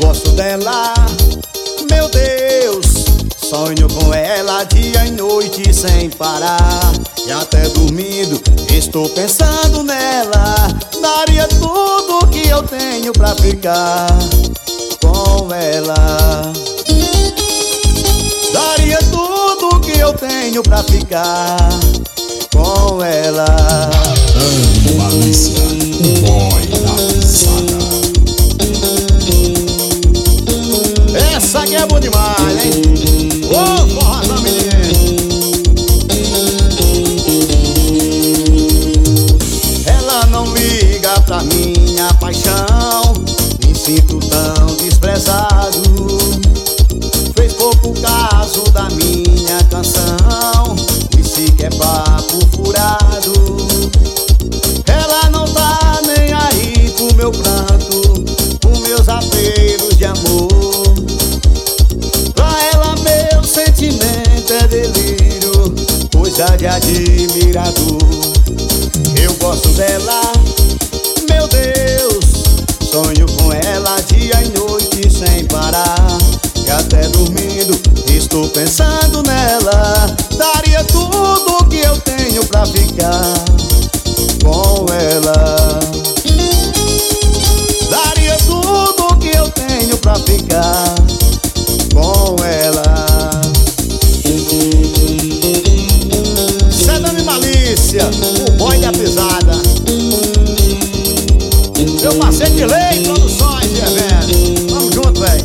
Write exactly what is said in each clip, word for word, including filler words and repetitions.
gosto dela, meu Deus. Sonho com ela dia e noite sem parar. E até dormindo estou pensando nela. Daria tudo que eu tenho pra ficar com ela. Daria tudo que eu tenho pra ficar com ela. Amo Malícia, o boy da pisada. Essa aqui é boa demais, hein? Ô, oh, forrozão, menino. Ela não liga pra minha paixão. Me sinto tão desprezado. Fez pouco caso da minha canção. Disse que é papo furado. Ela não tá nem aí pro meu pranto, pros meus apelos de amor. Pra ela meu sentimento é delírio, coisa de admirador. Eu gosto dela, meu Deus. Sonho com ela dia e noite sem parar. E até dormindo estou pensando nela. Daria tudo que eu tenho pra ficar com ela. Daria tudo que eu tenho pra ficar com ela. Sedame Malícia, o boy da pisada. Meu parceiro de lei, produções e eventos. Vamos junto, véi.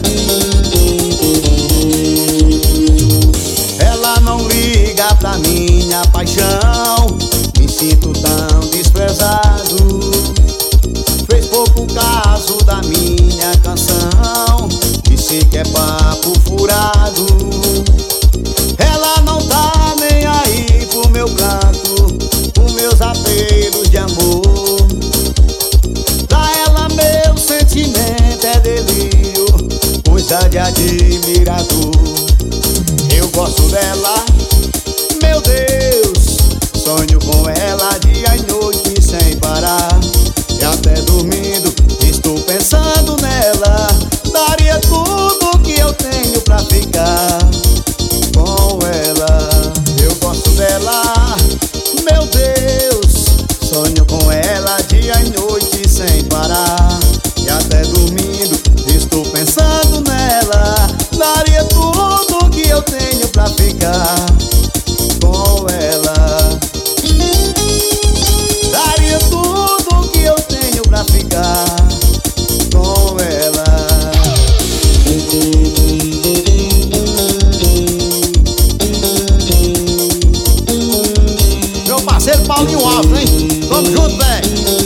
Ela não liga pra minha paixão. Me sinto tão desprezado. Fez pouco caso da minha canção. Disse que é papo furado. Ela não tá nem aí pro meu canto, pros meus apelos de amor. Pra ela meu sentimento é delírio, coisa de admirador. Eu gosto dela, meu Deus. Sonho com ela dia e noite sem parar. E até dormindo estou pensando nela. Daria tudo que eu tenho pra ficar com ela. Eu gosto dela, meu Deus. Sonho com ela dia e noite sem parar. E até dormindo estou pensando nela. Daria tudo que eu tenho pra ficar com ela. Daria tudo que eu tenho pra ficar com ela. Meu parceiro Paulinho Alves, hein? Tamo junto, velho.